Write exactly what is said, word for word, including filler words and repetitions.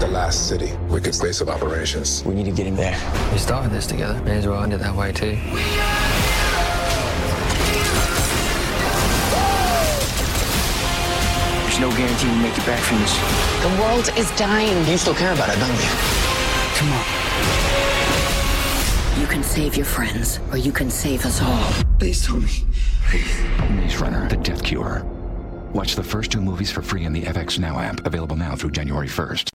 last city. Wicked's base of operations. We need to get him there. We started this together. May as well end it that way, too. There's no guarantee we make it back from this. The world is dying. You still care about it, don't you? Come on. You can save your friends, or you can save us all. Please tell me. Please. Maze Runner, The Death Cure. Watch the first two movies for free in the F X Now app, available now through January first.